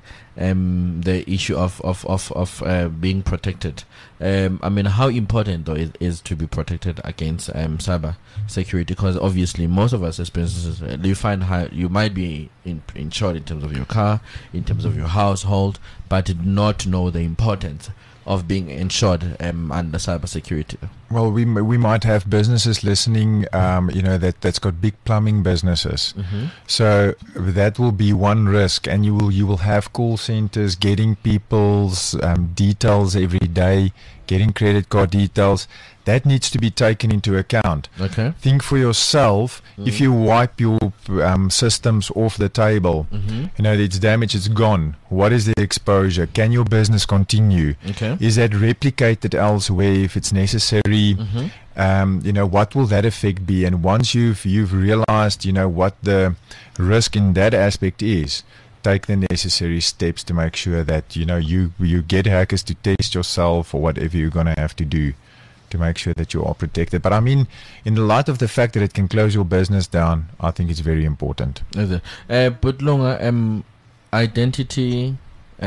um the issue of of of of uh, being protected. Um, I mean, how important though it is to be protected against um cyber security? Because obviously, most of us as businesses, uh, you find how you might be in, insured in terms of your car, in terms of your household, but did not know the importance of being insured um under cyber security. Well, we m- we might have businesses listening, um, you know, that that's got big plumbing businesses. Mm-hmm. So that will be one risk, and you will you will have call centers getting people's um, details every day, getting credit card details. That needs to be taken into account. Okay. Think for yourself. If Mhm. you wipe your um, systems off the table, Mm-hmm. you know it's damaged, it's gone. What is the exposure? Can your business continue? Okay. Is that replicated elsewhere if it's necessary? Mm-hmm. Um, you know, what will that effect be? And once you've you've realized, you know, what the risk in that aspect is, take the necessary steps to make sure that, you know, you you get hackers to test yourself or whatever you're going to have to do to make sure that you are protected. But I mean, in the light of the fact that it can close your business down, I think it's very important. Is it? Uh, but Lunga, um, identity,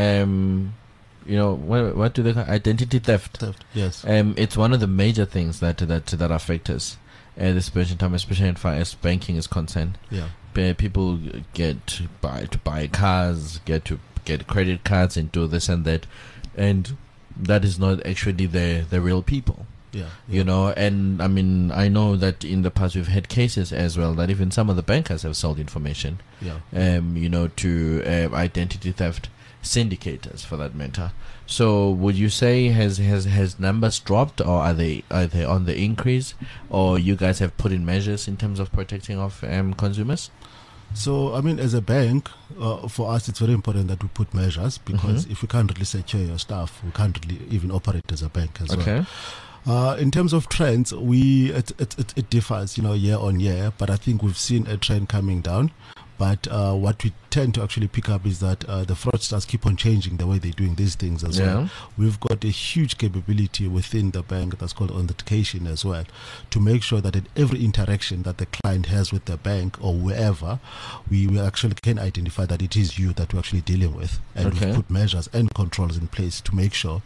um, you know, what, what do they call identity theft? Theft, yes. Um, it's one of the major things that that that affect us at this present time, especially as far as banking is concerned. Yeah. P- People get to buy to buy cars, get to get credit cards, and do this and that, and that is not actually the the real people. Yeah. You know, and I mean, I know that in the past we've had cases as well that even some of the bankers have sold information, Yeah. um, you know, to uh, identity theft syndicators, for that matter. So, would you say has has has numbers dropped, or are they are they on the increase, or you guys have put in measures in terms of protecting of um, consumers? So, I mean, as a bank, uh, for us, it's very important that we put measures because Mhm. if we can't really secure your stuff, we can't really even operate as a bank as well. Okay. Uh, in terms of trends, we it, it, it, it differs, you know, year on year. But I think we've seen a trend coming down. But uh, what we tend to actually pick up is that uh, the fraudsters keep on changing the way they're doing these things as Yeah. well. We've got a huge capability within the bank that's called authentication as well, to make sure that at every interaction that the client has with the bank or wherever, we, we actually can identify that it is you that we're actually dealing with, and Okay. we put measures and controls in place to make sure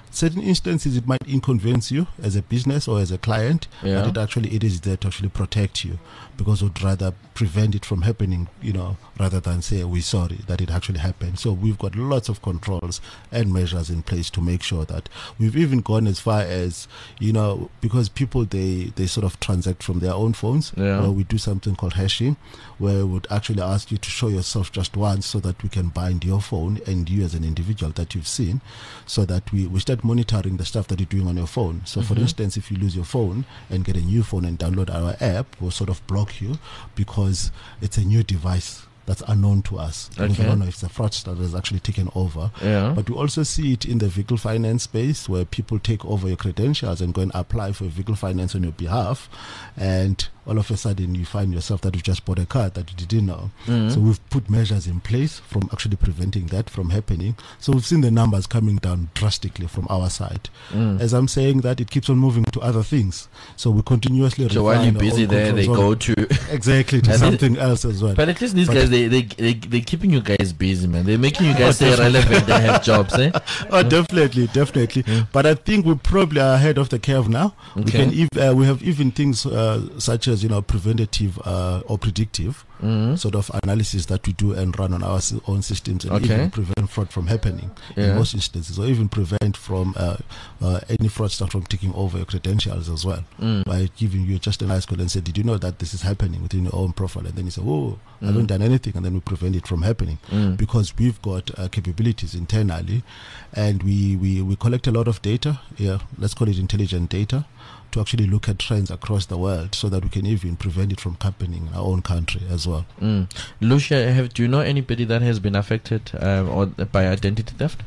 certain instances it might inconvenience you as a business or as a client, Yeah. but it actually it is there to actually protect you, because we'd rather prevent it from happening, you know, rather than say we're sorry that it actually happened. So we've got lots of controls and measures in place to make sure that we've even gone as far as, you know, because people they they sort of transact from their own phones. Yeah. Where we do something called hashing, where we would actually ask you to show yourself just once so that we can bind your phone and you as an individual that you've seen, so that we, we start monitoring the stuff that you're doing on your phone. So for instance, if you lose your phone and get a new phone and download our app, we'll sort of block you because it's a new device that's unknown to us. And Okay. we don't know if it's a fraudster that has actually taken over. Yeah. But we also see it in the vehicle finance space, where people take over your credentials and go and apply for vehicle finance on your behalf, and all of a sudden you find yourself that you just bought a car that you didn't know. Mm. So we've put measures in place from actually preventing that from happening. So we've seen the numbers coming down drastically from our side. Mm. As I'm saying that, it keeps on moving to other things. So we continuously So while you're refine our busy own there, they controls go on- to. exactly to And then- something else as well. But at least these But- guys, they they they they keeping you guys busy, man. They're making you guys stay relevant. They have jobs, eh? Oh, definitely, definitely. But I think we probably are ahead of the curve now. We Okay. can ev- uh, we have even things uh, such as, you know, preventative uh, or predictive Mm. sort of analysis that we do and run on our s- own systems, and Okay. even prevent fraud from happening Yeah. in most instances, or even prevent from uh, uh, any fraudster from taking over your credentials as well, Mm. by giving you just a nice call and say, did you know that this is happening within your own profile? And then you say, oh, I Mm. haven't done anything, and then we prevent it from happening Mm. because we've got uh, capabilities internally, and we, we, we collect a lot of data, yeah, let's call it intelligent data, to actually look at trends across the world, so that we can even prevent it from happening in our own country as well. Mm. Lucia, have do you know anybody that has been affected um, or by identity theft?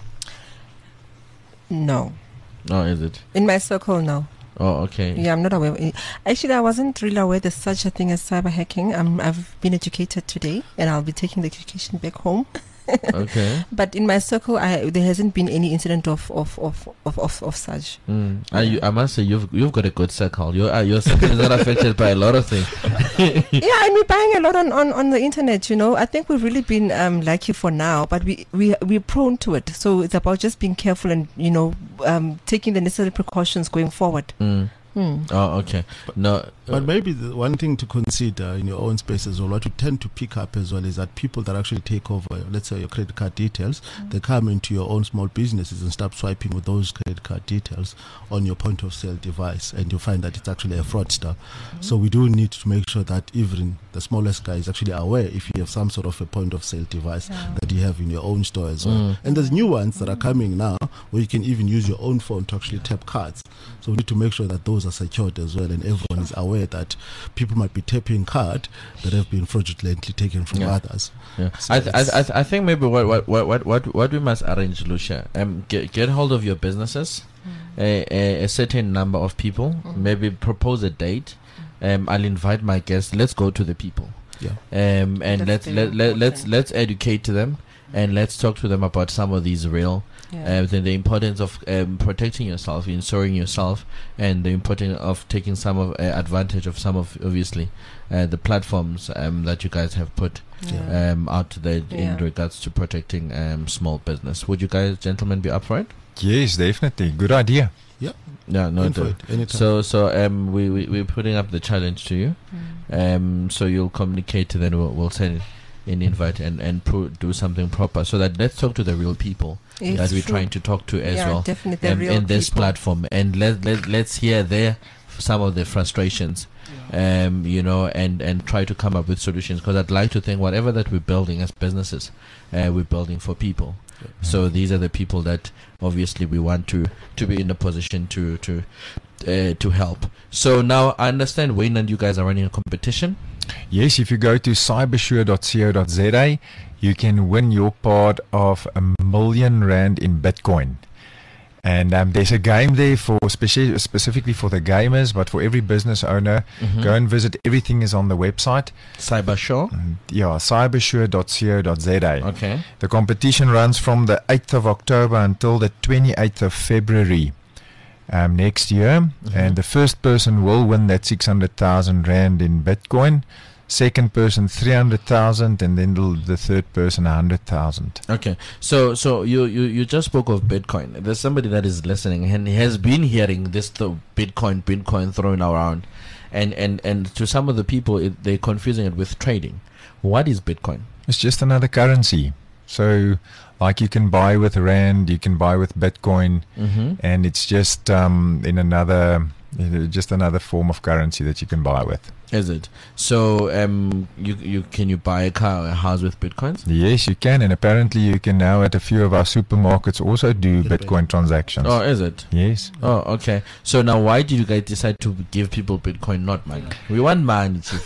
No. Oh, is it? In my circle, no. Oh, okay. Yeah, I'm not aware. Of it. Actually, I wasn't really aware there's such a thing as cyber hacking. I'm, I've been educated today, and I'll be taking the education back home. Okay. But in my circle, I, there hasn't been any incident of of of of, of, of such. Mm. I, you, I must say you've you've got a good circle. Your uh, your circle is not affected by a lot of things. Yeah, and we're buying a lot on, on, on the internet. You know, I think we've really been um, lucky for now, but we we we're prone to it. So it's about just being careful and, you know, um, taking the necessary precautions going forward. Mm. Hmm. Oh, okay. No. But maybe the one thing to consider in your own space as well, what you tend to pick up as well, is that people that actually take over, let's say, your credit card details, they come into your own small businesses and start swiping with those credit card details on your point of sale device, and you find that it's actually a fraudster. So we do need to make sure that even the smallest guy is actually aware if you have some sort of a point of sale device Yeah. that you have in your own store as well. Mm. And there's new ones that are coming now where you can even use your own phone to actually tap cards. So we need to make sure that those are secured as well, and everyone is aware that people might be tapping card that have been fraudulently taken from Yeah. others. Yeah. So I, th- I, it's- th- I, th- I think maybe what what, what, what, what what we must arrange, Lucia, um, get, get hold of your businesses, a, a, a certain number of people, maybe propose a date. Um, I'll invite my guests. Let's go to the people. Yeah. Um, and let's That's very let, let, let's important. let's educate them, and let's talk to them about some of these real. Yeah. Uh, the, the importance of um, protecting yourself, insuring yourself, and the importance of taking some of uh, advantage of some of obviously uh, the platforms um, that you guys have put Yeah. um, out there Yeah. in regards to protecting um, small business. Would you guys, gentlemen, be up for it? Yes, definitely. Good idea. Yeah, no. In for the- it, anytime. So, so um, we we we're putting up the challenge to you. Um, so you'll communicate, then we'll, we'll send an invite and and pro- do something proper. So that let's talk to the real people It's that we're true. trying to talk to as Yeah, well. definitely, um, real in this people. platform, and let, let let's hear their some of the frustrations, um, you know, and and try to come up with solutions. Because I'd like to think whatever that we're building as businesses, uh, we're building for people. So these are the people that obviously we want to to be in a position to to uh, to help. So now I understand, Wayne, and you guys are running a competition. Yes, if you go to cybersure dot co dot za, you can win your part of a million rand in Bitcoin. And um, there's a game there for speci- specifically for the gamers, but for every business owner, go and visit. Everything is on the website. Cyber Show. And, yeah, cybersure dot co dot za. Okay. The competition runs from the eighth of October until the twenty-eighth of February um, next year. And the first person will win that six hundred thousand rand in Bitcoin. second person three hundred thousand, and then the, the third person one hundred thousand. Okay, so so you, you, you just spoke of Bitcoin. There's somebody that is listening and has been hearing this th- Bitcoin, Bitcoin thrown around, and, and, and to some of the people, it, they're confusing it with trading. What is Bitcoin? It's just another currency. So, like you can buy with Rand, you can buy with Bitcoin, Mm-hmm. and it's just um, in another, just another form of currency that you can buy with. Is it? So, um, you you can you buy a car or a house with Bitcoins? Yes, you can, and apparently you can now at a few of our supermarkets also do Get Bitcoin transactions. Oh, is it? Yes. Oh, okay. So now, why did you guys decide to give people Bitcoin, not money? We want money, chief.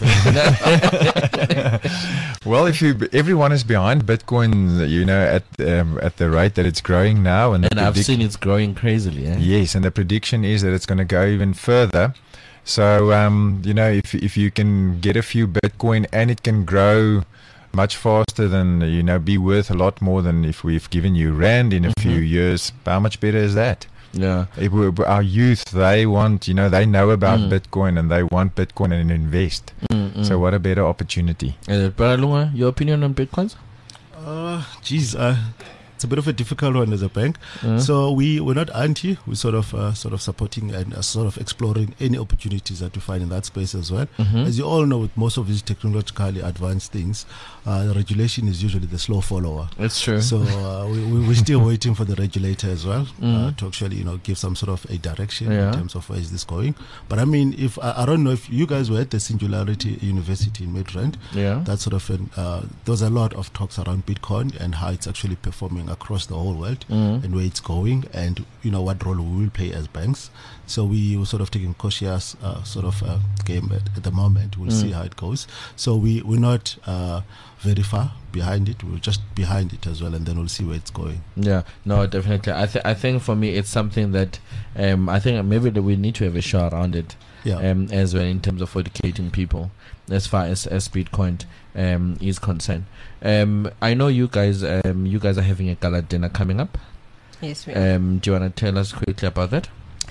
Well, if you everyone is behind Bitcoin, you know, at um, at the rate that it's growing now, and, the And I've predic- seen it's growing crazily. Eh? Yes, and the prediction is that it's going to go even further. So, um, you know, if if you can get a few Bitcoin and it can grow much faster than, you know, be worth a lot more than if we've given you Rand in a Mhm. few years, how much better is that? Yeah. If we, our youth, they want, you know, they know about Mm. Bitcoin and they want Bitcoin and invest. Mm-mm. So, what a better opportunity. Is it? Brother Lunga, your opinion on Bitcoins? Uh, geez, uh, it's a bit of a difficult one as a bank. Mm. So we we're not anti. We're sort of uh, sort of supporting and uh, sort of exploring any opportunities that we find in that space as well. Mhm. As you all know, with most of these technologically advanced things, uh, the regulation is usually the slow follower. It's true. So uh, we, we, we're still waiting for the regulator as well uh, Mm. to actually, you know, give some sort of a direction Yeah. in terms of where is this going. But I mean, if I, I don't know if you guys were at the Singularity University in Midrand, yeah. that sort of an, uh, there's a lot of talks around Bitcoin and how it's actually performing across the whole world Mm. and where it's going, and you know what role we will play as banks. So we were sort of taking cautious uh, sort of uh, game at, at the moment. We'll Mm. see how it goes. So we we're not uh, very far behind it. We're just behind it as well, and then we'll see where it's going. Yeah, no, definitely. I th- I think for me, it's something that um, I think maybe that we need to have a show around it Yeah. um, as well in terms of educating people as far as, as Bitcoin um, is concerned. Um, I know you guys um, you guys are having a gala dinner coming up. Yes, we are. Um, do you want to tell us quickly about that?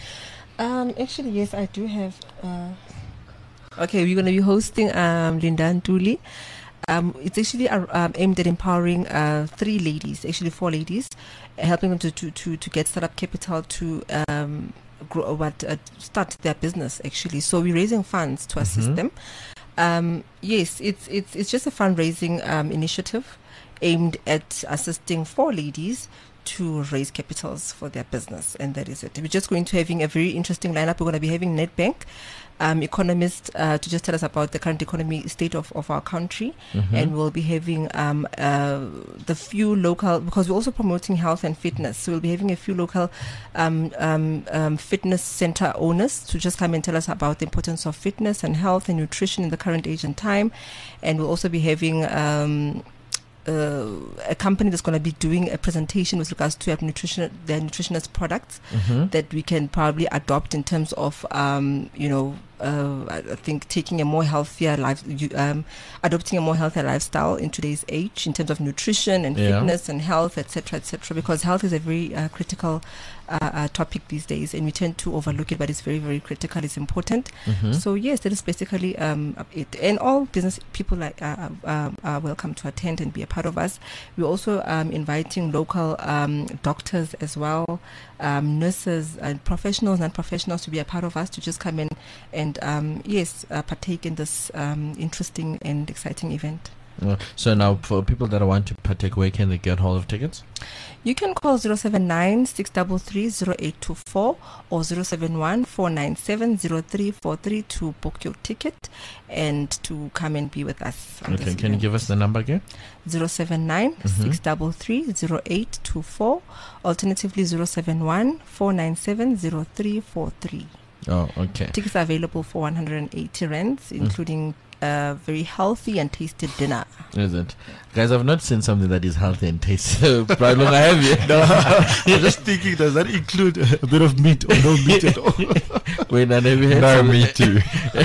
Um, actually, yes, I do have. Uh, okay, we're going to be hosting um, Linda Ntuli. Um, it's actually uh, um, aimed at empowering uh, three ladies, actually four ladies, uh, helping them to, to, to, to get startup capital to um, grow, what uh, start their business. Actually, so we're raising funds to assist Mhm. them. Um, yes, it's it's it's just a fundraising um, initiative aimed at assisting four ladies to raise capitals for their business, and that is it. We're just going to having a very interesting lineup. We're going to be having Nedbank um, economists uh, to just tell us about the current economy state of, of our country, Mhm. and we'll be having um, uh, the few local, because we're also promoting health and fitness, so we'll be having a few local um, um, um, fitness center owners to just come and tell us about the importance of fitness and health and nutrition in the current age and time. And we'll also be having um, uh, a company that's going to be doing a presentation with regards to their nutrition, their nutritionist products Mhm. that we can probably adopt in terms of, um, you know, uh, I I think taking a more healthier life, you, um, adopting a more healthier lifestyle in today's age in terms of nutrition and Yeah. fitness and health, et cetera, et cetera. Because health is a very uh, critical uh, uh, topic these days, and we tend to overlook it, but it's very, very critical. It's important. Mhm. So yes, that is basically um, it. And all business people like uh, uh, are welcome to attend and be a part of us. We're also um, inviting local um, doctors as well, um, nurses and professionals, non-professionals to be a part of us, to just come in and um, yes, uh, partake in this um, interesting and exciting event. Uh, so now, for people that want to partake, where can they get hold of tickets? You can call zero seven nine, six three three, zero eight two four or zero seven one, four nine seven, zero three four three to book your ticket and to come and be with us. on Okay, this can you event. give us the number again? zero seven nine, six three three, zero eight two four, alternatively zero seven one, four nine seven, zero three four three. Oh, okay. Tickets are available for one hundred eighty rands, including a very healthy and tasty dinner. Is it? Guys, I've not seen something that is healthy and tasty. So, Brian, I have you. I'm just thinking, does that include a bit of meat or no meat at all? Wait, I never had No, some- me too.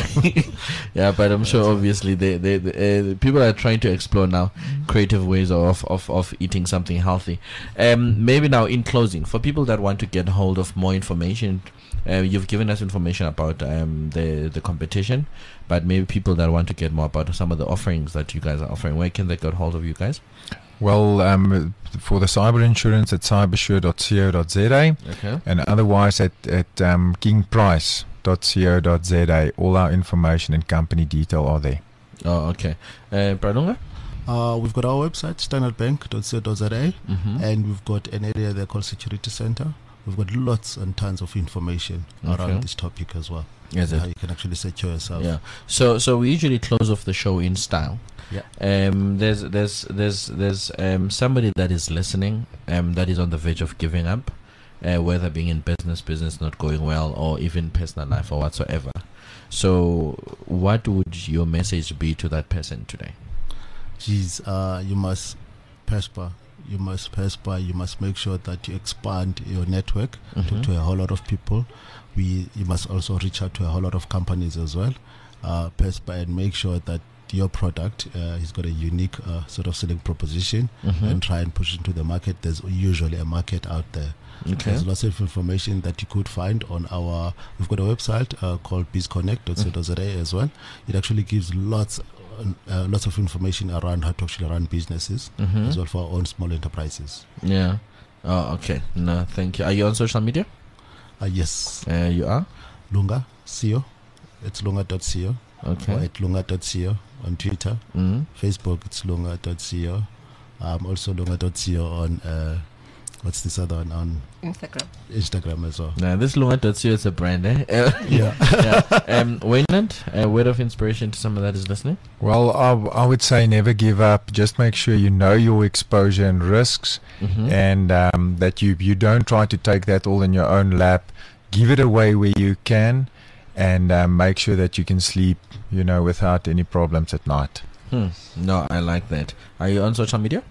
Yeah, but I'm sure obviously they, they, they uh, people are trying to explore now creative ways of, of, of eating something healthy. Um, maybe now in closing, for people that want to get hold of more information, uh, you've given us information about um, the the competition, but maybe people that want want to get more about some of the offerings that you guys are offering, where can they get hold of you guys? Well, um, for the cyber insurance at cybersure dot co dot za, Okay. and otherwise at, at um, king price dot co dot za. All our information and company detail are there. Oh, okay. Uh, Bradunga? Uh, we've got our website, standard bank dot co dot za, Mm-hmm. and we've got an area there called Security Center. We've got lots and tons of information Okay. around this topic as well. Is How it? you can actually secure yourself. Yeah. So, so we usually close off the show in style. Yeah. Um. There's, there's, there's, there's um somebody that is listening. Um. That is on the verge of giving up, uh, whether being in business, business not going well, or even personal life or whatsoever. So, what would your message be to that person today? Geez, uh, you must prosper. You must prosper. You must make sure that you expand your network Mhm. to, to a whole lot of people. We, you must also reach out to a whole lot of companies as well. Uh, prosper and make sure that your product uh, has got a unique uh, sort of selling proposition, Mhm. and try and push it into the market. There's usually a market out there. Okay. There's lots of information that you could find on our. We've got a website uh, called bizconnect dot co dot za as well. It actually gives lots, uh, lots of information around how to actually run businesses Mhm. as well for our own small enterprises. Yeah. Oh, okay. No, thank you. Are you on social media? Uh, yes, Uh, you are. Lunga C O. It's lunga dot co or Okay. at lunga dot co on Twitter. Mm. Facebook, it's lunga dot co. Um, also lunga dot co on uh, what's this other one on Instagram. Instagram as well. Now, this Lunga dot co is a brand, eh? Uh, Yeah. yeah. Um, Wayland, a word of inspiration to someone that is listening. Well, I, I would say never give up. Just make sure you know your exposure and risks, Mm-hmm. and um, that you you don't try to take that all in your own lap. Give it away where you can, and um, make sure that you can sleep, you know, without any problems at night. Hmm. No, I like that. Are you on social media?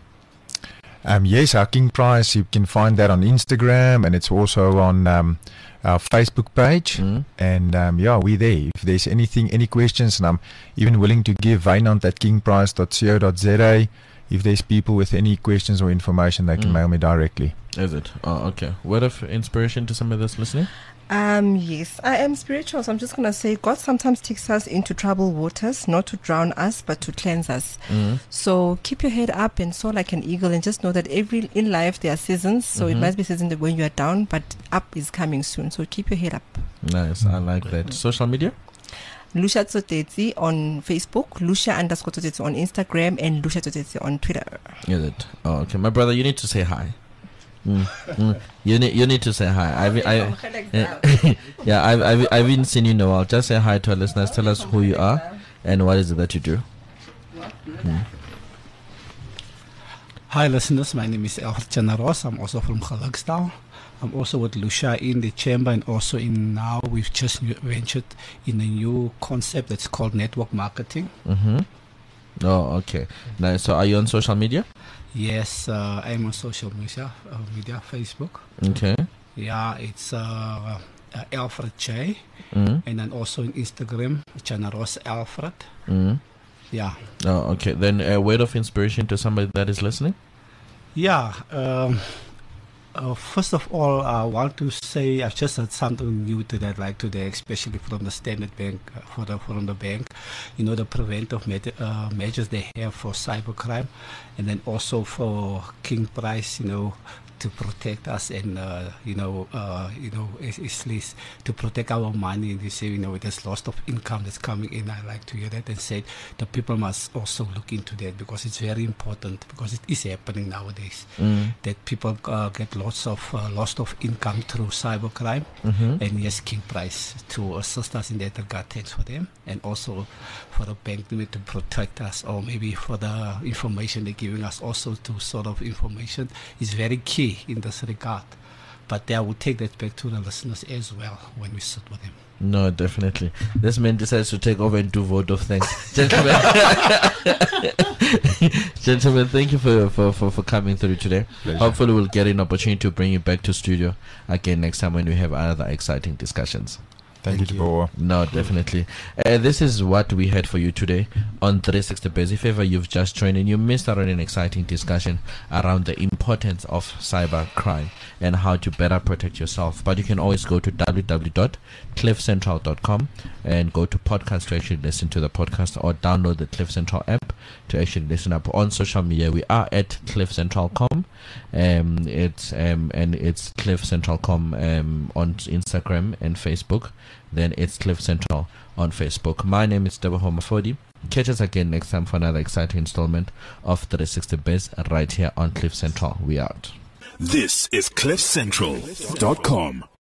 Um, yes, our King Price, you can find that on Instagram, and it's also on um, our Facebook page. Mm. And um, yeah, we're there. If there's anything, any questions, and I'm even willing to give Wynand at king price dot co dot za. If there's people with any questions or information, they can Mm. mail me directly. Is it? Oh, okay. Word of inspiration to somebody that's listening? Um, yes, I am spiritual, so I'm just going to say God sometimes takes us into troubled waters, not to drown us, but to cleanse us. Mm. So keep your head up and soar like an eagle, and just know that every in life there are seasons. So it Mhm. might be season that when you are down, but up is coming soon. So keep your head up. Nice. I like that. Social media? Lucia Tsotetsi on Facebook, Lucia underscore Tsotetsi on Instagram, and Lucia Tsotetsi on Twitter. Is it? Oh, okay. My brother, you need to say hi. Mm. Mm. You need you need to say hi. I've, I, yeah, yeah I've, I've, I've even seen you in a while. Just say hi to our listeners. Tell us who you are and what is it that you do. Mm. Hi listeners, my name is Alfred Chanaros. I'm also from Gelukstad. I'm also with Lucia in the chamber, and also in now we've just new- ventured in a new concept that's called network marketing. Mm-hmm. Oh, okay. Nice. So are you on social media? Yes, uh, I'm on social media, uh, media, Facebook. Okay. Yeah, it's uh, uh, Alfred J, Mm. and then also in Instagram, Chanaros Alfred. Mm. Yeah, Oh, okay. Then a word of inspiration to somebody that is listening? yeah. Um, Uh, first of all, I want to say I've just had something new to that, like today, especially from the Standard Bank, uh, for the, from the bank, you know, the preventive met- uh, measures they have for cybercrime, and then also for King Price, you know, to protect us and uh, you know, uh, you know, at least to protect our money. And you say, you know, there's loss of income that's coming in. I like to hear that and say the people must also look into that, because it's very important, because it is happening nowadays Mm. that people uh, get lots of uh, loss of income through cybercrime. Mm-hmm. And yes, King Price to assist us in that regard. Thanks for them, and also for the bank to to protect us, or maybe for the information they're giving us also to sort of information is very key in this regard. But I will take that back to the listeners as well when we sit with them. No, definitely. This man decides to take over and do vote of thanks. Gentlemen, gentlemen, thank you for, for, for, for coming through today. Pleasure. Hopefully we'll get an opportunity to bring you back to studio again next time when we have other exciting discussions. Thank, Thank you, you. Teboho. No, definitely. Uh, this is what we had for you today on three sixty Biz. If ever you've just joined in, you missed out on an exciting discussion around the importance of cyber crime and how to better protect yourself. But you can always go to w w w dot cliff central dot com and go to podcast to actually listen to the podcast, or download the Cliff Central app to actually listen up. On social media, we are at cliff central dot com. Um, it's um, and it's cliff central dot com um, on Instagram and Facebook. Then it's Cliff Central on Facebook. My name is Teboho Mafodi. Catch us again next time for another exciting installment of three sixty Biz right here on Cliff Central. We out. This is cliff central dot com.